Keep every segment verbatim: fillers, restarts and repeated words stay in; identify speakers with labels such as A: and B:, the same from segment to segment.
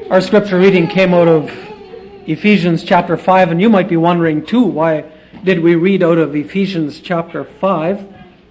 A: Our scripture reading came out of Ephesians chapter five, and you might be wondering too, why did we read out of Ephesians chapter five?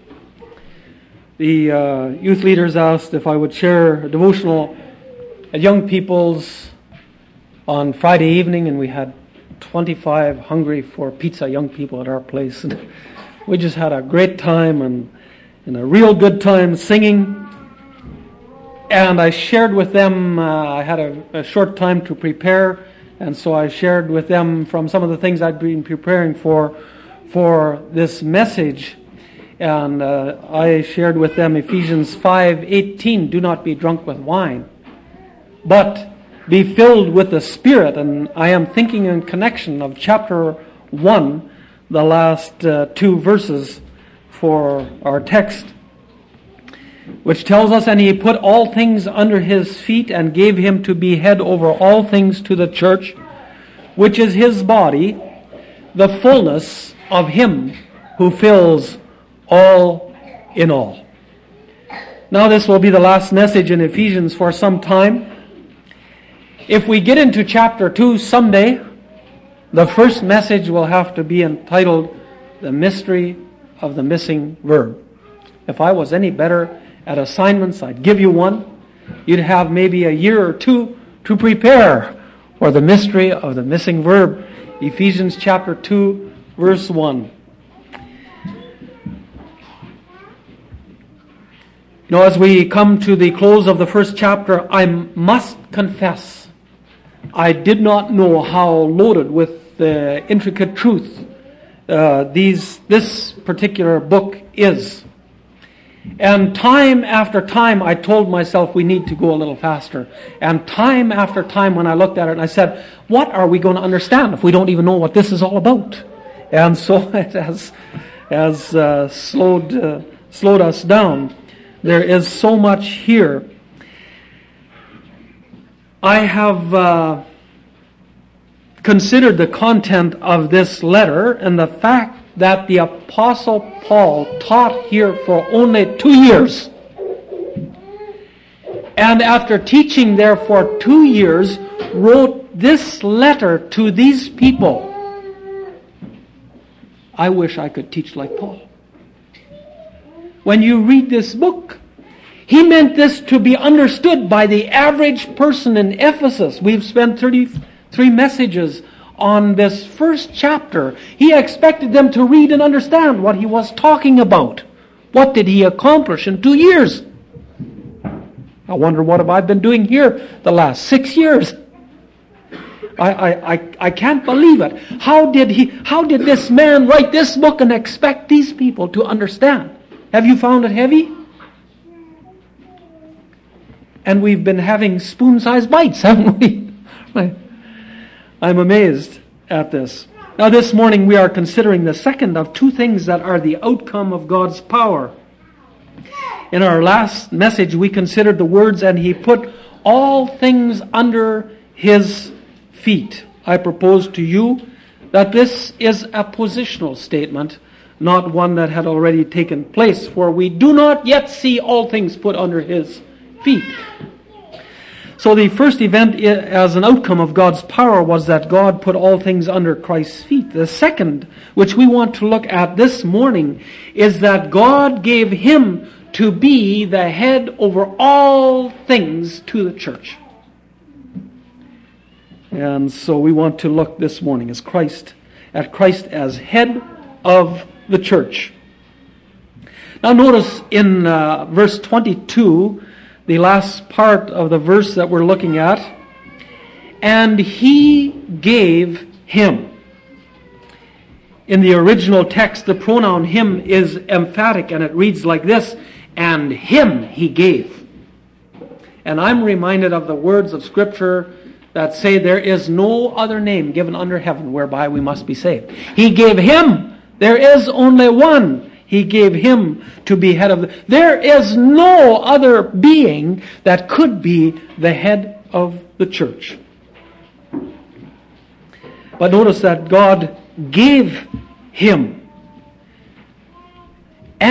A: The uh, youth leaders asked if I would share a devotional at Young People's on Friday evening, and we had twenty-five hungry for pizza young people at our place. And we just had a great time and, and a real good time singing. And I shared with them, uh, I had a, a short time to prepare, and so I shared with them from some of the things I'd been preparing for for this message. And uh, I shared with them Ephesians five eighteen, do not be drunk with wine, but be filled with the Spirit. And I am thinking in connection of chapter one, the last uh, two verses for our text, which tells us, and he put all things under his feet and gave him to be head over all things to the church, which is his body, the fullness of him who fills all in all. Now this will be the last message in Ephesians for some time. If we get into chapter two someday, the first message will have to be entitled, The Mystery of the Missing Verb. If I was any better at assignments, I'd give you one. You'd have maybe a year or two to prepare for the mystery of the missing verb. Ephesians chapter two, verse one. You know, as we come to the close of the first chapter, I must confess, I did not know how loaded with the intricate truth uh, these this particular book is. And time after time, I told myself we need to go a little faster. And time after time when I looked at it, I said, what are we going to understand if we don't even know what this is all about? And so it has, has uh, slowed, uh, slowed us down. There is so much here. I have uh, considered the content of this letter and the fact that the Apostle Paul taught here for only two years. And after teaching there for two years, wrote this letter to these people. I wish I could teach like Paul. When you read this book, he meant this to be understood by the average person in Ephesus. We've spent thirty-three messages on this first chapter. He expected them to read and understand what he was talking about. What did he accomplish in two years? I wonder what have I been doing here the last six years. I, I, I, I can't believe it. How did he, how did this man write this book and expect these people to understand? Have you found it heavy? And we've been having spoon-sized bites, haven't we? I'm amazed at this. Now this morning we are considering the second of two things that are the outcome of God's power. In our last message we considered the words, and he put all things under his feet. I propose to you that this is a positional statement, not one that had already taken place, for we do not yet see all things put under his feet. So the first event as an outcome of God's power was that God put all things under Christ's feet. The second, which we want to look at this morning, is that God gave him to be the head over all things to the church. And so we want to look this morning as Christ, at Christ as head of the church. Now notice in uh, verse twenty-two, the last part of the verse that we're looking at, and he gave him. In the original text, the pronoun him is emphatic, and it reads like this, and him he gave. And I'm reminded of the words of Scripture that say there is no other name given under heaven whereby we must be saved. He gave him. There is only one. He gave him to be head of the... There is no other being that could be the head of the church. But notice that God gave him.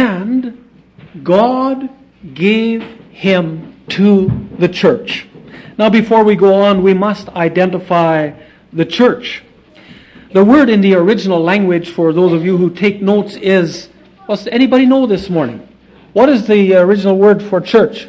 A: And God gave him to the church. Now, before we go on, we must identify the church. The word in the original language, for those of you who take notes, is, does anybody know this morning? What is the original word for church?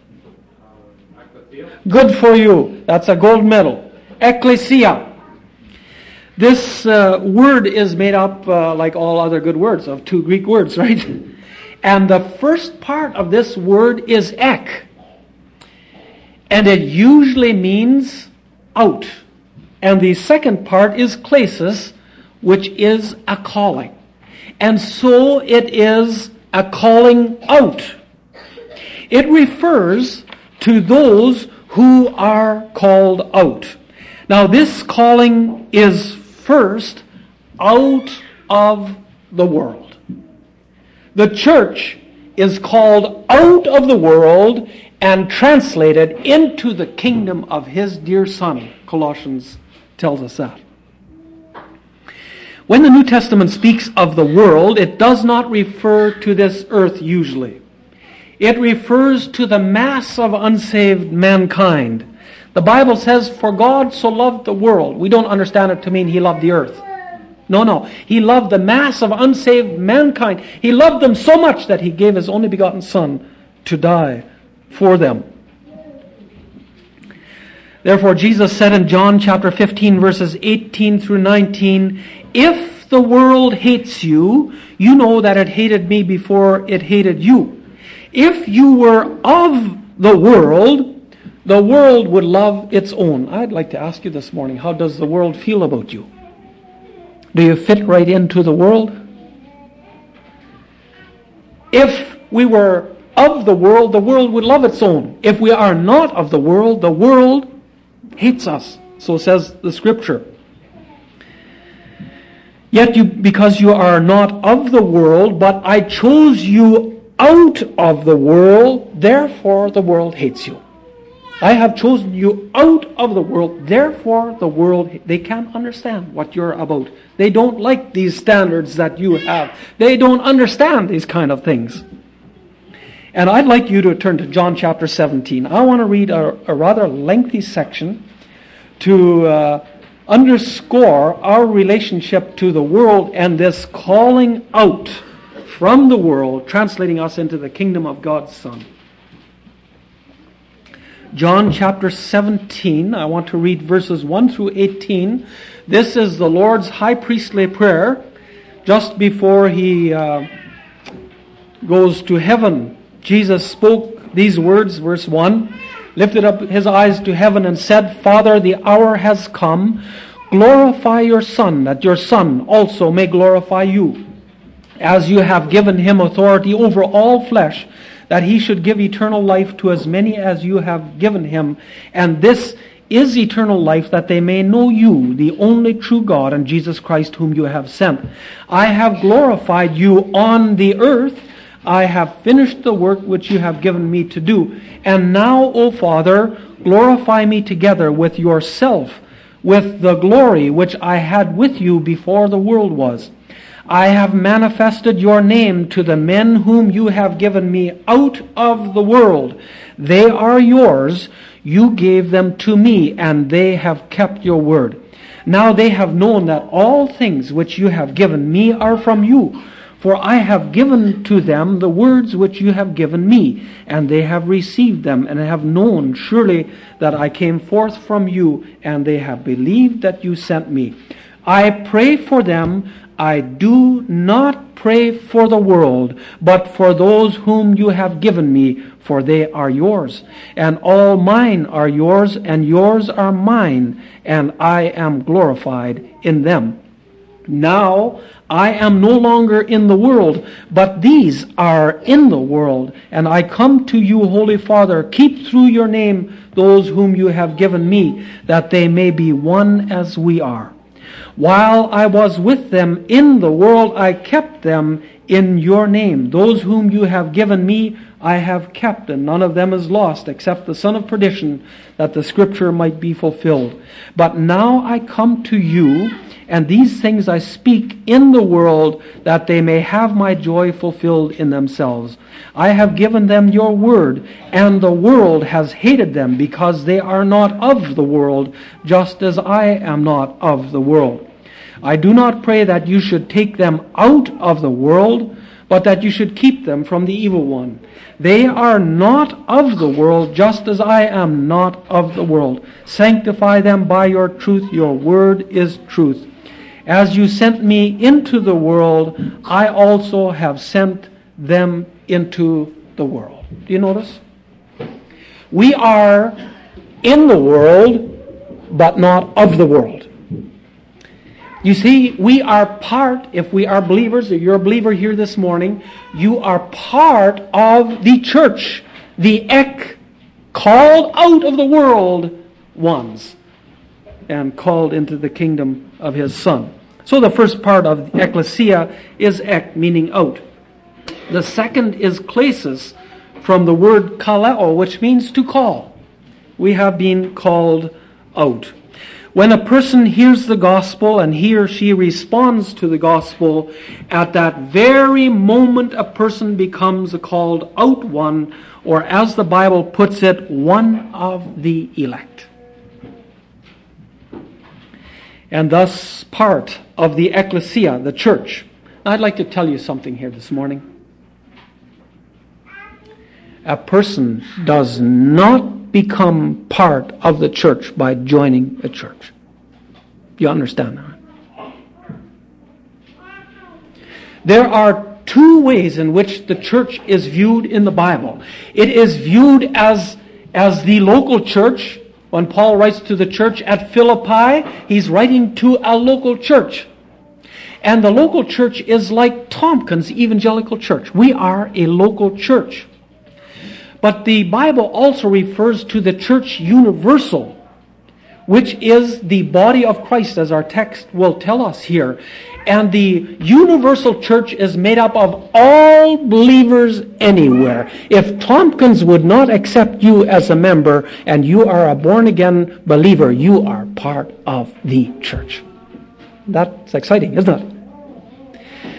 A: Good for you. That's a gold medal. Ecclesia. This uh, word is made up, uh, like all other good words, of two Greek words, right? And the first part of this word is ek. And it usually means out. And the second part is klesis, which is a calling. And so it is a calling out. It refers to those who are called out. Now, this calling is first out of the world. The church is called out of the world and translated into the kingdom of His dear Son. Colossians tells us that. When the New Testament speaks of the world, it does not refer to this earth usually. It refers to the mass of unsaved mankind. The Bible says, for God so loved the world. We don't understand it to mean He loved the earth. No, no. He loved the mass of unsaved mankind. He loved them so much that He gave His only begotten Son to die for them. Therefore, Jesus said in John chapter fifteen, verses eighteen through nineteen, if the world hates you, you know that it hated me before it hated you. If you were of the world, the world would love its own. I'd like to ask you this morning, how does the world feel about you? Do you fit right into the world? If we were of the world, the world would love its own. If we are not of the world, the world hates us. So says the Scripture. Yet you, because you are not of the world, but I chose you out of the world, therefore the world hates you. I have chosen you out of the world, therefore the world, they can't understand what you're about. They don't like these standards that you have. They don't understand these kind of things. And I'd like you to turn to John chapter seventeen. I want to read a, a rather lengthy section to uh, underscore our relationship to the world and this calling out from the world, translating us into the kingdom of God's Son. John chapter seventeen, I want to read verses one through eighteen. This is the Lord's high priestly prayer just before He uh, goes to heaven. Jesus spoke these words, verse one, lifted up His eyes to heaven and said, Father, the hour has come. Glorify your Son, that your Son also may glorify you, as you have given Him authority over all flesh, that He should give eternal life to as many as you have given Him. And this is eternal life, that they may know you, the only true God, and Jesus Christ whom you have sent. I have glorified you on the earth. I have finished the work which you have given me to do. And now, O Father, glorify me together with yourself, with the glory which I had with you before the world was. I have manifested your name to the men whom you have given me out of the world. They are yours. You gave them to me, and they have kept your word. Now they have known that all things which you have given me are from you. For I have given to them the words which you have given me, and they have received them, and have known surely that I came forth from you, and they have believed that you sent me. I pray for them. I do not pray for the world, but for those whom you have given me, for they are yours. And all mine are yours, and yours are mine, and I am glorified in them. Now I am no longer in the world, but these are in the world. And I come to you, Holy Father, keep through your name those whom you have given me, that they may be one as we are. While I was with them in the world, I kept them in your name. Those whom you have given me, I have kept, and none of them is lost, except the son of perdition, that the scripture might be fulfilled. But now I come to you, and these things I speak in the world, that they may have my joy fulfilled in themselves. I have given them your word, and the world has hated them, because they are not of the world, just as I am not of the world. I do not pray that you should take them out of the world, but that you should keep them from the evil one. They are not of the world, just as I am not of the world. Sanctify them by your truth. Your word is truth. As you sent me into the world, I also have sent them into the world. Do you notice? We are in the world, but not of the world. You see, we are part, if we are believers, if you're a believer here this morning, you are part of the church, the ek, called out of the world ones, and called into the kingdom of his Son. So the first part of ecclesia is ek, meaning out. The second is klesis, from the word kaleo, which means to call. We have been called out. When a person hears the gospel and he or she responds to the gospel, at that very moment a person becomes a called out one, or as the Bible puts it, one of the elect. And thus part of the ecclesia, the church. I'd like to tell you something here this morning. A person does not become part of the church by joining a church. You understand that? There are two ways in which the church is viewed in the Bible. It is viewed as, as the local church. When Paul writes to the church at Philippi, he's writing to a local church. And the local church is like Tompkins Evangelical Church. We are a local church. But the Bible also refers to the church universal, which is the body of Christ, as our text will tell us here. And the universal church is made up of all believers anywhere. If Tompkins would not accept you as a member and you are a born-again believer, you are part of the church. That's exciting, isn't it?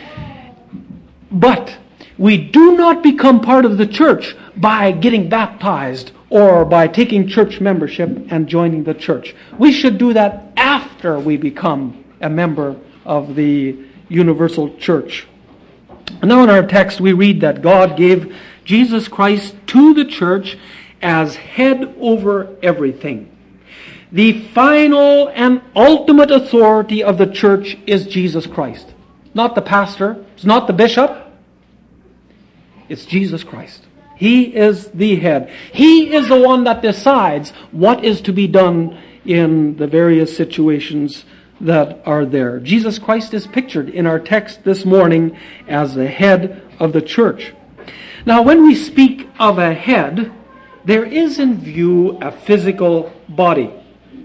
A: But we do not become part of the church by getting baptized or by taking church membership and joining the church. We should do that after we become a member of the universal church. Now in our text we read that God gave Jesus Christ to the church as head over everything. The final and ultimate authority of the church is Jesus Christ. Not the pastor, it's not the bishop, it's Jesus Christ. He is the head. He is the one that decides what is to be done in the various situations that are there. Jesus Christ is pictured in our text this morning as the head of the church. Now, when we speak of a head, there is in view a physical body.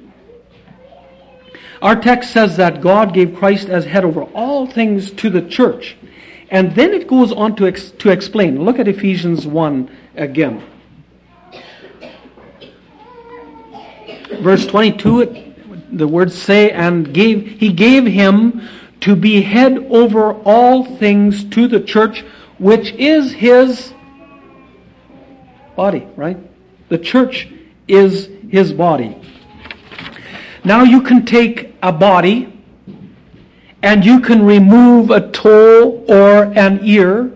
A: Our text says that God gave Christ as head over all things to the church. And then it goes on to ex- to explain. Look at Ephesians one again. Verse twenty-two, it, the words say, and gave he gave him to be head over all things to the church, which is his body, right? The church is his body. Now you can take a body and you can remove a toe or an ear,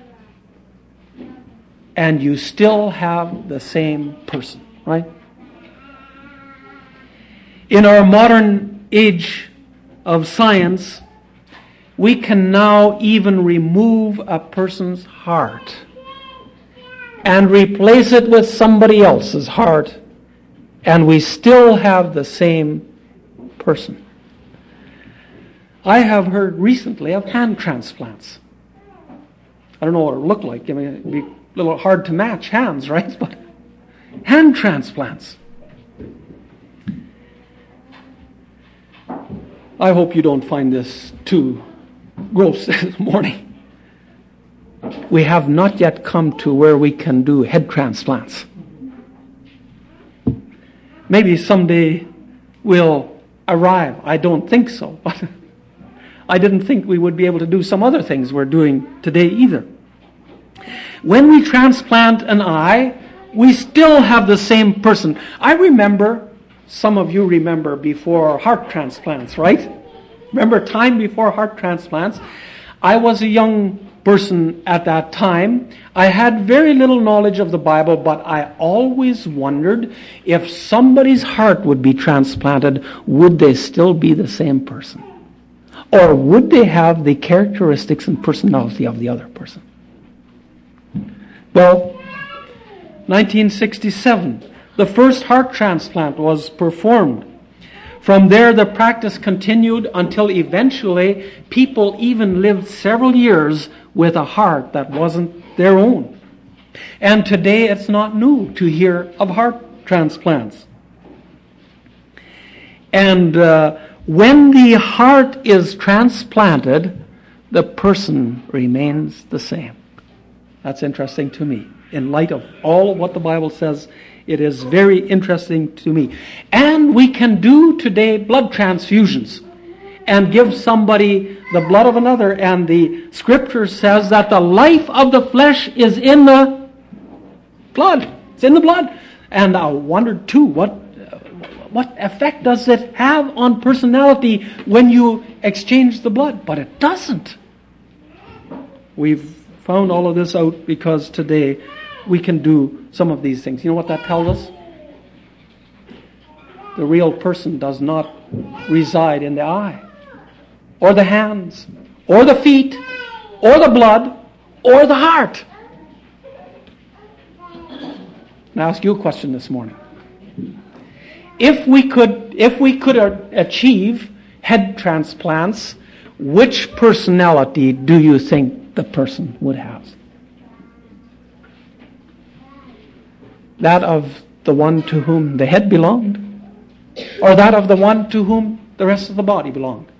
A: and you still have the same person, right? In our modern age of science, we can now even remove a person's heart and replace it with somebody else's heart, and we still have the same person. I have heard recently of hand transplants. I don't know what it looked like. I mean, it'd be a little hard to match hands, right? But hand transplants. I hope you don't find this too gross this morning. we have not yet come to where we can do head transplants. Maybe someday we'll arrive. I don't think so, but I didn't think we would be able to do some other things we're doing today either. When we transplant an eye, we still have the same person. I remember, some of you remember before heart transplants, right? Remember time before heart transplants? I was a young person at that time. I had very little knowledge of the Bible, but I always wondered if somebody's heart would be transplanted, would they still be the same person? Or would they have the characteristics and personality of the other person? Well, nineteen sixty-seven, the first heart transplant was performed. From there, the practice continued until eventually people even lived several years with a heart that wasn't their own. And today it's not new to hear of heart transplants. And uh, when the heart is transplanted, the person remains the same. That's interesting to me. In light of all of what the Bible says, it is very interesting to me. And we can do today blood transfusions and give somebody the blood of another. And the scripture says that the life of the flesh is in the blood. It's in the blood. And I wondered too, what, what effect does it have on personality when you exchange the blood? But it doesn't. We've found all of this out because today we can do some of these things. You know what that tells us? The real person does not reside in the eye, or the hands, or the feet, or the blood, or the heart. I'll ask you a question this morning. If we could, if we could achieve head transplants, which personality do you think the person would have? That of the one to whom the head belonged, or that of the one to whom the rest of the body belonged?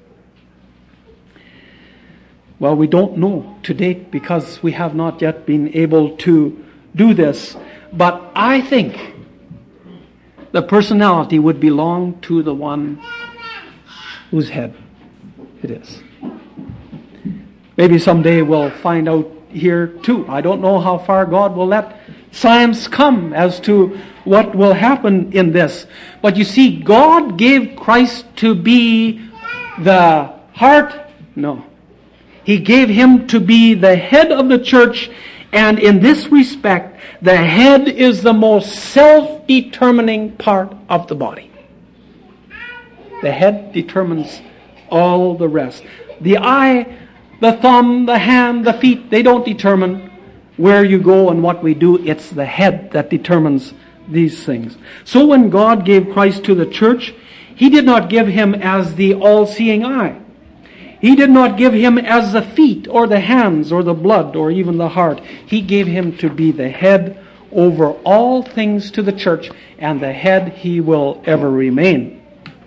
A: Well, we don't know to date because we have not yet been able to do this. But I think the personality would belong to the one whose head it is. Maybe someday we'll find out here too. I don't know how far God will let science come as to what will happen in this. But you see, God gave Christ to be the heart. No. He gave him to be the head of the church. And in this respect, the head is the most self-determining part of the body. The head determines all the rest. The eye, the thumb, the hand, the feet, they don't determine where you go and what we do. It's the head that determines these things. So when God gave Christ to the church, He did not give Him as the all-seeing eye. He did not give Him as the feet or the hands or the blood or even the heart. He gave Him to be the head over all things to the church, and the head He will ever remain.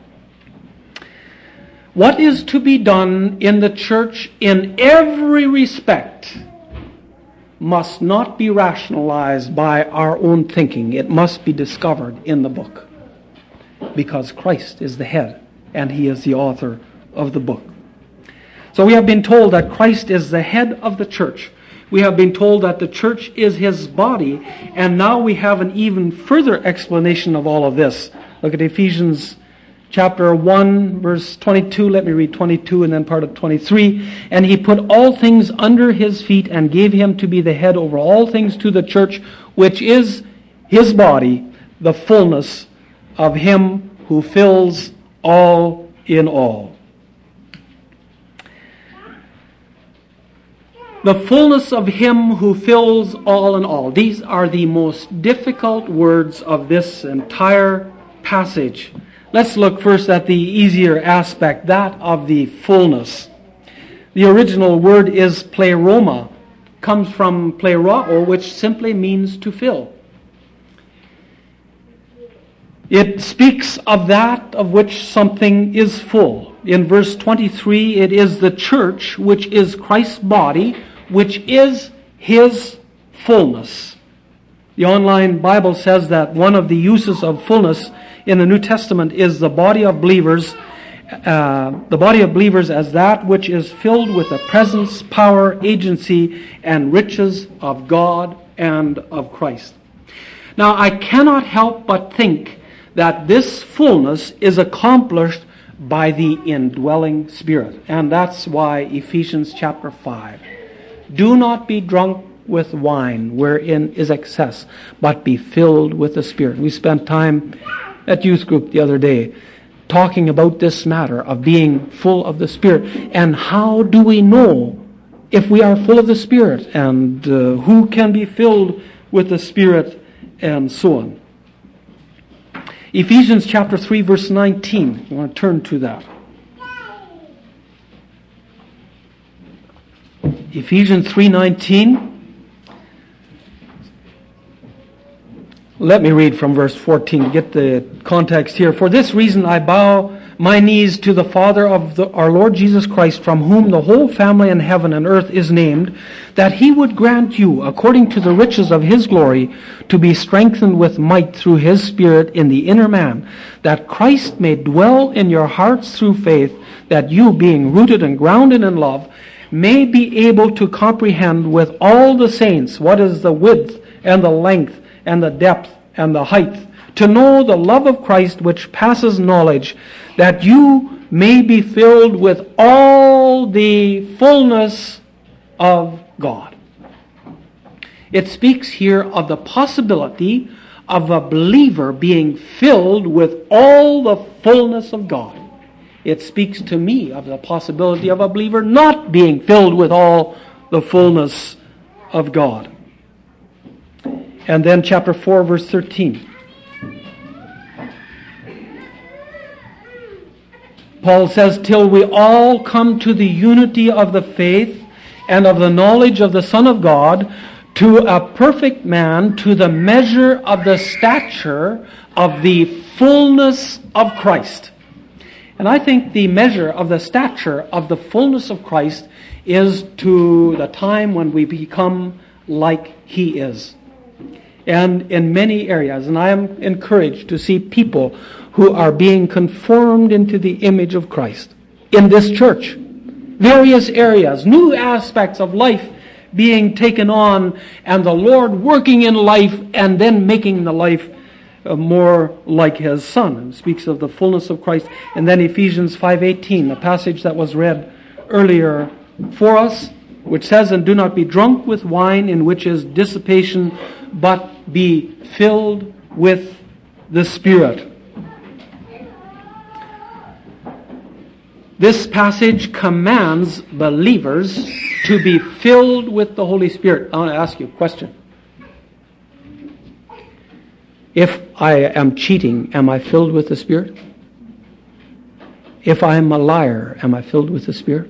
A: What is to be done in the church in every respect must not be rationalized by our own thinking. It must be discovered in the book. Because Christ is the head, and He is the author of the book. So we have been told that Christ is the head of the church. We have been told that the church is His body, and now we have an even further explanation of all of this. Look at Ephesians chapter one, verse twenty-two. Let me read twenty-two and then part of twenty-three. And He put all things under His feet and gave Him to be the head over all things to the church, which is His body, the fullness of Him who fills all in all. The fullness of Him who fills all in all. These are the most difficult words of this entire passage. Let's look first at the easier aspect, that of the fullness. The original word is pleroma, comes from plerao, which simply means to fill. It speaks of that of which something is full. In verse twenty-three, it is the church, which is Christ's body, which is His fullness. The online Bible says that one of the uses of fullness in the New Testament is the body of believers, uh, the body of believers as that which is filled with the presence, power, agency, and riches of God and of Christ. Now, I cannot help but think that this fullness is accomplished by the indwelling Spirit. And that's why Ephesians chapter five. Do not be drunk with wine, wherein is excess, but be filled with the Spirit. We spent time at youth group the other day talking about this matter of being full of the Spirit. And how do we know if we are full of the Spirit? And uh, who can be filled with the Spirit? And so on. Ephesians chapter three, verse nineteen. I want to turn to that. Ephesians three nineteen. Let me read from verse fourteen to get the context here. For this reason I bow my knees to the Father of the, our Lord Jesus Christ, from whom the whole family in heaven and earth is named, that He would grant you, according to the riches of His glory, to be strengthened with might through His Spirit in the inner man, that Christ may dwell in your hearts through faith, that you, being rooted and grounded in love, may be able to comprehend with all the saints what is the width and the length and the depth and the height, to know the love of Christ which passes knowledge, that you may be filled with all the fullness of God. It speaks here of the possibility of a believer being filled with all the fullness of God. It speaks to me of the possibility of a believer not being filled with all the fullness of God. And then chapter four, verse thirteen. Paul says, till we all come to the unity of the faith and of the knowledge of the Son of God, to a perfect man, to the measure of the stature of the fullness of Christ. And I think the measure of the stature of the fullness of Christ is to the time when we become like He is. And in many areas, and I am encouraged to see people who are being conformed into the image of Christ in this church. Various areas, new aspects of life being taken on, and the Lord working in life and then making the life more like His Son. It speaks of the fullness of Christ. And then Ephesians five eighteen, a passage that was read earlier for us, which says, and do not be drunk with wine, in which is dissipation, but be filled with the Spirit. This passage commands believers to be filled with the Holy Spirit. I want to ask you a question. If I am cheating, am I filled with the Spirit? If I am a liar, am I filled with the Spirit?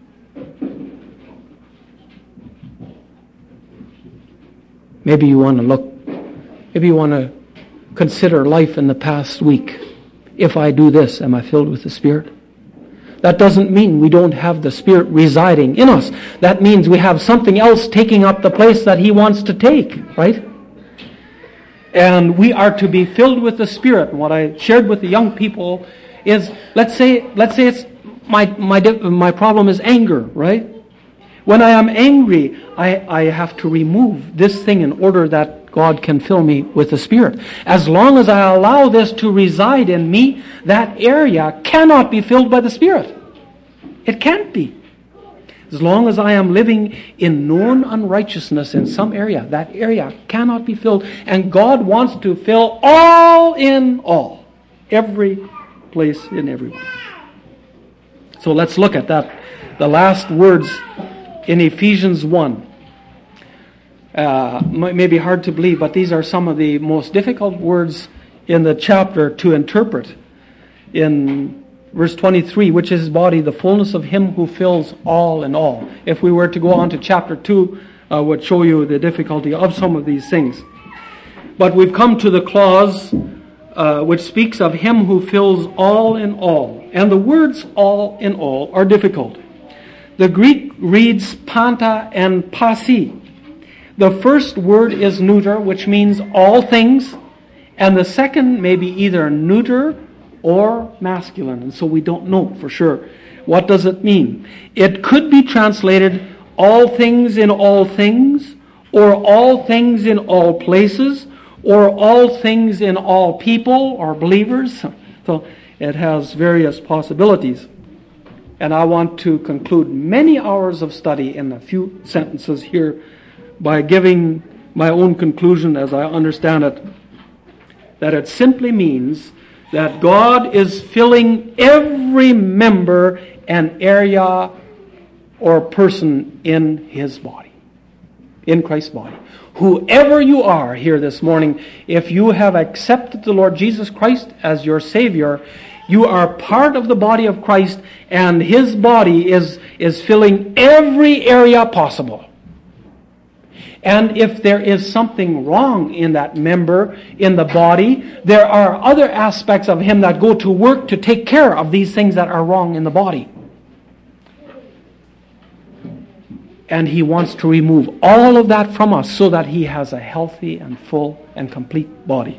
A: Maybe you want to look, maybe you want to consider life in the past week. If I do this, am I filled with the Spirit? That doesn't mean we don't have the Spirit residing in us. That means we have something else taking up the place that He wants to take, right? And we are to be filled with the Spirit. And what I shared with the young people is, let's say, let's say it's my my my problem is anger, right? When I am angry, I, I have to remove this thing in order that God can fill me with the Spirit. As long as I allow this to reside in me, that area cannot be filled by the Spirit. It can't be. As long as I am living in known unrighteousness in some area, that area cannot be filled. And God wants to fill all in all. Every place in everyone. So let's look at that. The last words in Ephesians one. Uh, may be hard to believe, but these are some of the most difficult words in the chapter to interpret. In verse twenty-three, which is His body, the fullness of Him who fills all in all. If we were to go on to chapter two, I uh, would show you the difficulty of some of these things. But we've come to the clause uh, which speaks of Him who fills all in all. And the words all in all are difficult. The Greek reads panta and pasi. The first word is neuter, which means all things, and the second may be either neuter or masculine, and so we don't know for sure. What does it mean? It could be translated all things in all things, or all things in all places, or all things in all people or believers. So it has various possibilities. And I want to conclude many hours of study in a few sentences here by giving my own conclusion as I understand it, that it simply means that God is filling every member and area or person in His body, in Christ's body. Whoever you are here this morning, if you have accepted the Lord Jesus Christ as your Savior, you are part of the body of Christ, and His body is, is filling every area possible. And if there is something wrong in that member, in the body, there are other aspects of Him that go to work to take care of these things that are wrong in the body. And He wants to remove all of that from us so that He has a healthy and full and complete body.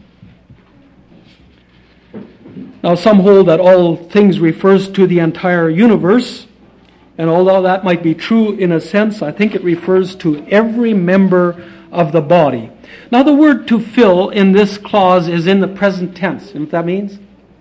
A: Now, some hold that all things refers to the entire universe. And although that might be true in a sense, I think it refers to every member of the body. Now, the word to fill in this clause is in the present tense. You know what that means?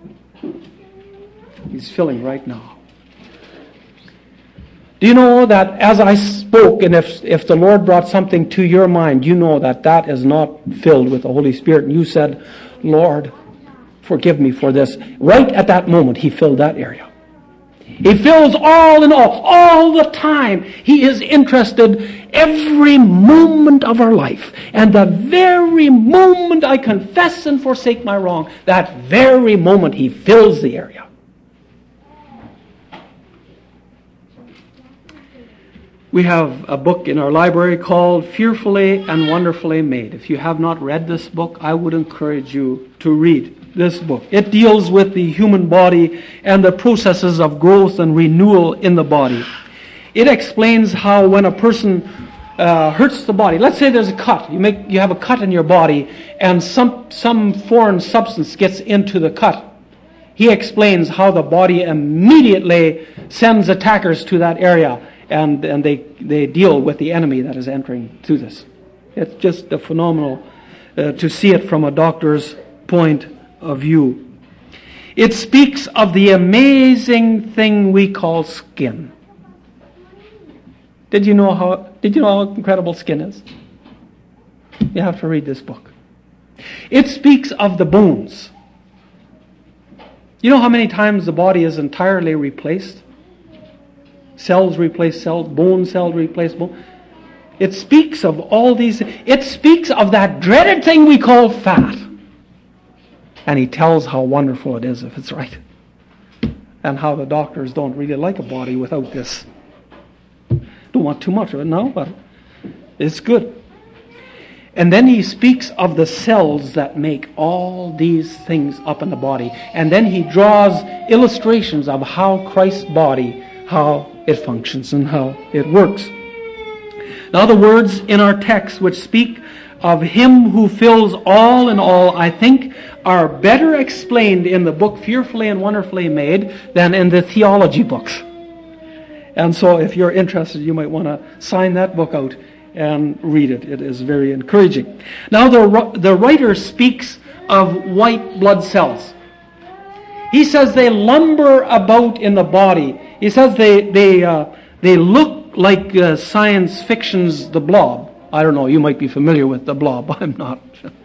A: He's filling right now. Do you know that as I spoke, and if, if the Lord brought something to your mind, you know that that is not filled with the Holy Spirit, and you said, Lord, forgive me for this. Right at that moment, He filled that area. He fills all in all, all the time. He is interested every moment of our life. And the very moment I confess and forsake my wrong, that very moment He fills the area. We have a book in our library called Fearfully and Wonderfully Made. If you have not read this book, I would encourage you to read this book. It deals with the human body and the processes of growth and renewal in the body. It explains how when a person uh, hurts the body, let's say there's a cut, you make you have a cut in your body, and some some foreign substance gets into the cut. He explains how the body immediately sends attackers to that area, and and they they deal with the enemy that is entering through this. It's just a phenomenal uh, to see it from a doctor's point of view. It speaks of the amazing thing we call skin. Did you know how did you know how incredible skin is? You have to read this book. It speaks of the bones. You know how many times the body is entirely replaced? Cells replace cells, bone cells replace bone. It speaks of all these. It speaks of that dreaded thing we call fat. And he tells how wonderful it is if it's right. And how the doctors don't really like a body without this. Don't want too much of it now, but it's good. And then he speaks of the cells that make all these things up in the body. And then he draws illustrations of how Christ's body, how it functions and how it works. Now the words in our text which speak of Him who fills all in all, I think, are better explained in the book Fearfully and Wonderfully Made than in the theology books. And so if you're interested, you might want to sign that book out and read it. It is very encouraging. Now the, the writer speaks of white blood cells. He says they lumber about in the body. He says they they uh, they look like uh, science fiction's The Blob. I don't know, you might be familiar with The Blob. I'm not.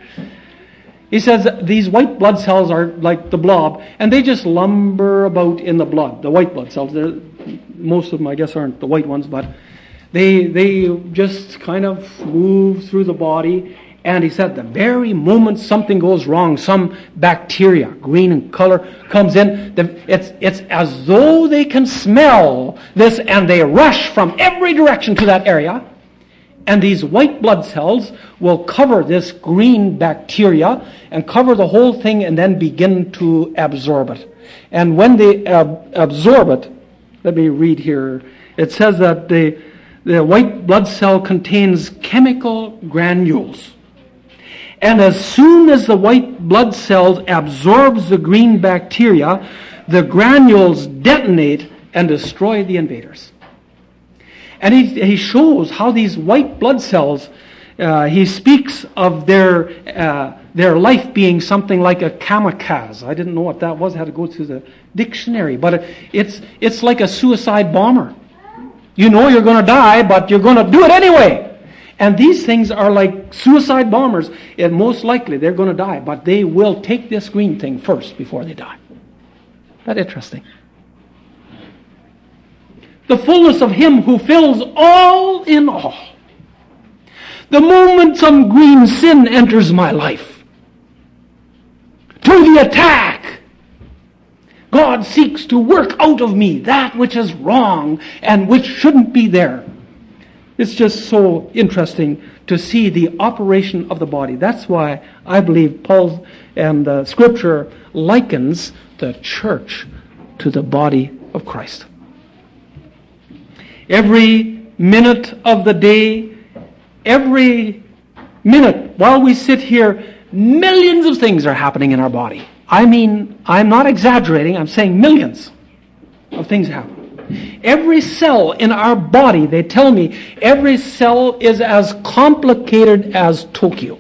A: He says these white blood cells are like the blob, and they just lumber about in the blood. The white blood cells, most of them I guess aren't the white ones, but they they just kind of move through the body. And he said the very moment something goes wrong, some bacteria, green in color, comes in, it's, it's as though they can smell this, and they rush from every direction to that area. And these white blood cells will cover this green bacteria and cover the whole thing and then begin to absorb it. And when they ab- absorb it, let me read here. It says that they the white blood cell contains chemical granules. And as soon as the white blood cell absorbs the green bacteria, the granules detonate and destroy the invaders. And he, he shows how these white blood cells, uh, he speaks of their uh, their life being something like a kamikaze. I didn't know what that was. I had to go through the dictionary. But it's it's like a suicide bomber. You know you're going to die, but you're going to do it anyway. And these things are like suicide bombers. And most likely they're going to die, but they will take this green thing first before they die. Isn't that interesting? The fullness of Him who fills all in all. The moment some green sin enters my life, to the attack, God seeks to work out of me that which is wrong and which shouldn't be there. It's just so interesting to see the operation of the body. That's why I believe Paul and the Scripture likens the church to the body of Christ. Every minute of the day, every minute while we sit here, millions of things are happening in our body. I mean, I'm not exaggerating, I'm saying millions of things happen. Every cell in our body, they tell me, every cell is as complicated as Tokyo.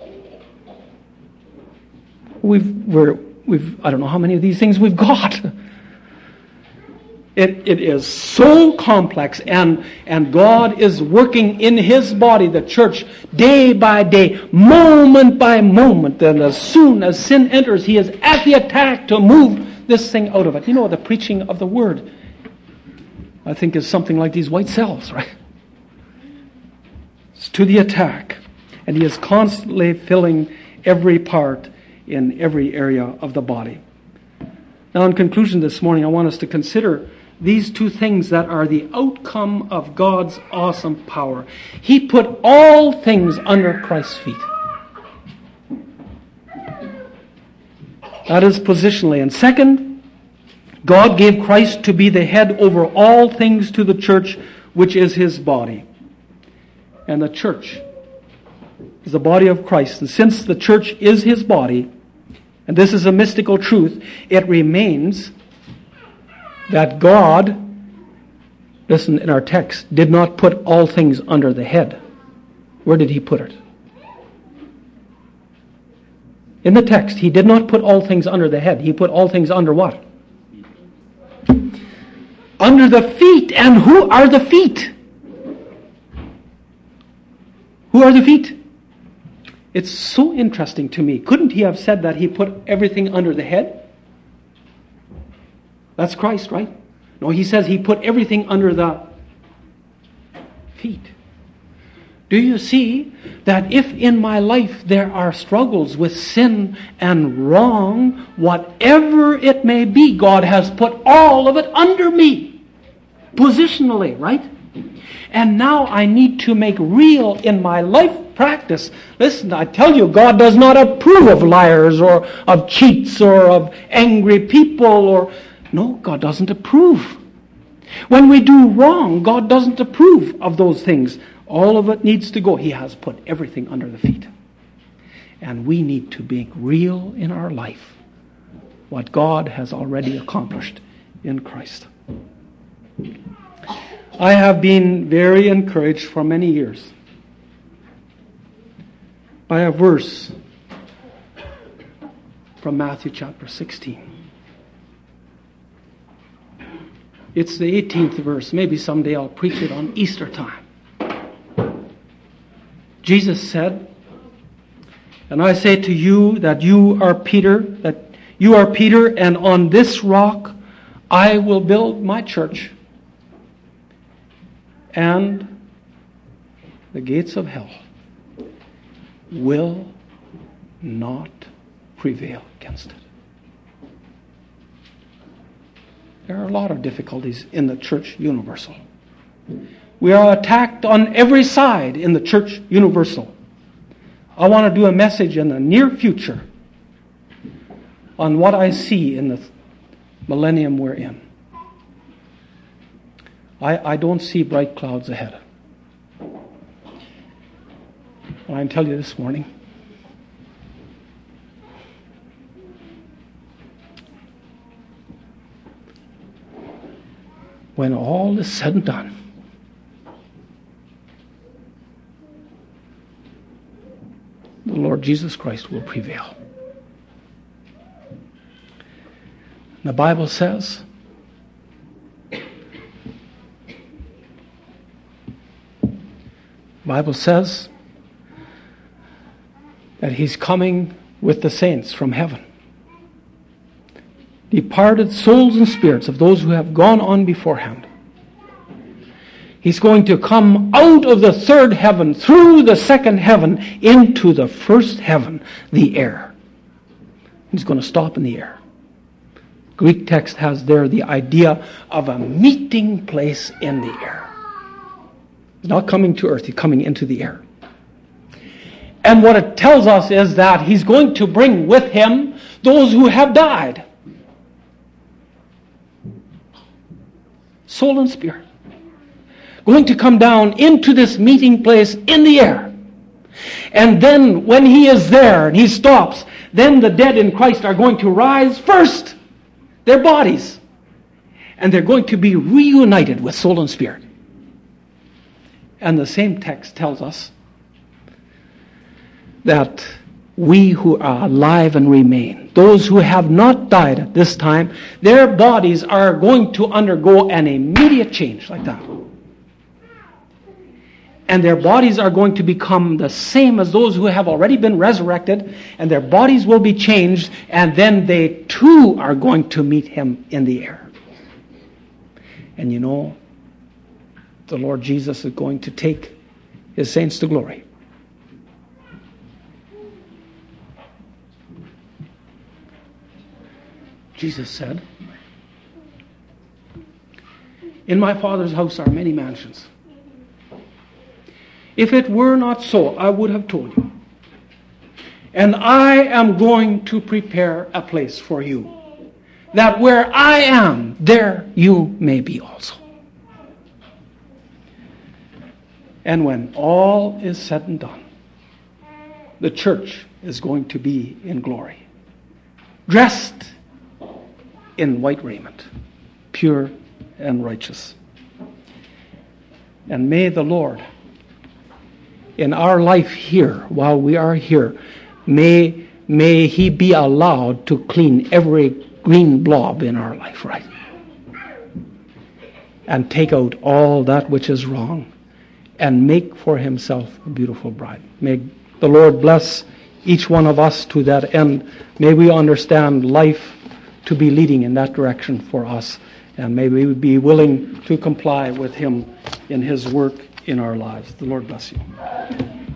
A: We've, we're, we've, I don't know how many of these things we've got. It, it is so complex, and, and God is working in His body, the church, day by day, moment by moment. And as soon as sin enters, He is at the attack to move this thing out of it. You know, the preaching of the Word, I think, is something like these white cells, right? It's to the attack. And He is constantly filling every part in every area of the body. Now, in conclusion this morning, I want us to consider these two things that are the outcome of God's awesome power. He put all things under Christ's feet. That is positionally. And second, God gave Christ to be the head over all things to the church, which is His body. And the church is the body of Christ. And since the church is His body, and this is a mystical truth, it remains that God, listen, in our text, did not put all things under the head. Where did He put it? In the text, He did not put all things under the head. He put all things under what? Under the feet. And who are the feet? Who are the feet? It's so interesting to me. Couldn't He have said that He put everything under the head? That's Christ, right? No, He says He put everything under the feet. Do you see that if in my life there are struggles with sin and wrong, whatever it may be, God has put all of it under me. Positionally, right? And now I need to make real in my life practice. Listen, I tell you, God does not approve of liars or of cheats or of angry people or... No, God doesn't approve. When we do wrong, God doesn't approve of those things. All of it needs to go. He has put everything under the feet. And we need to make real in our life what God has already accomplished in Christ. I have been very encouraged for many years by a verse from Matthew chapter sixteen. It's the eighteenth verse. Maybe someday I'll preach it on Easter time. Jesus said, "And I say to you that you are Peter, that you are Peter, and on this rock I will build my church, and the gates of hell will not prevail against it." There are a lot of difficulties in the church universal. We are attacked on every side in the church universal. I want to do a message in the near future on what I see in the millennium we're in. I, I don't see bright clouds ahead. And I'm telling you this morning, when all is said and done, the Lord Jesus Christ will prevail. The Bible says, the Bible says that He's coming with the saints from heaven. Departed souls and spirits of those who have gone on beforehand. He's going to come out of the third heaven, through the second heaven, into the first heaven, the air. He's going to stop in the air. Greek text has there the idea of a meeting place in the air. He's not coming to earth, He's coming into the air. And what it tells us is that He's going to bring with Him those who have died. Soul and spirit. Going to come down into this meeting place in the air. And then when He is there and He stops, then the dead in Christ are going to rise first. Their bodies. And they're going to be reunited with soul and spirit. And the same text tells us that we who are alive and remain, those who have not died at this time, their bodies are going to undergo an immediate change like that. And their bodies are going to become the same as those who have already been resurrected, and their bodies will be changed, and then they too are going to meet Him in the air. And you know, the Lord Jesus is going to take His saints to glory. Jesus said, "In my Father's house are many mansions. If it were not so, I would have told you. And I am going to prepare a place for you, that where I am, there you may be also." And when all is said and done, the church is going to be in glory, dressed in white raiment, pure and righteous. And may the Lord, in our life here, while we are here, may, may He be allowed to clean every green blob in our life, right? And take out all that which is wrong and make for Himself a beautiful bride. May the Lord bless each one of us to that end. May we understand life to be leading in that direction for us. And may we be willing to comply with Him in His work in our lives. The Lord bless you.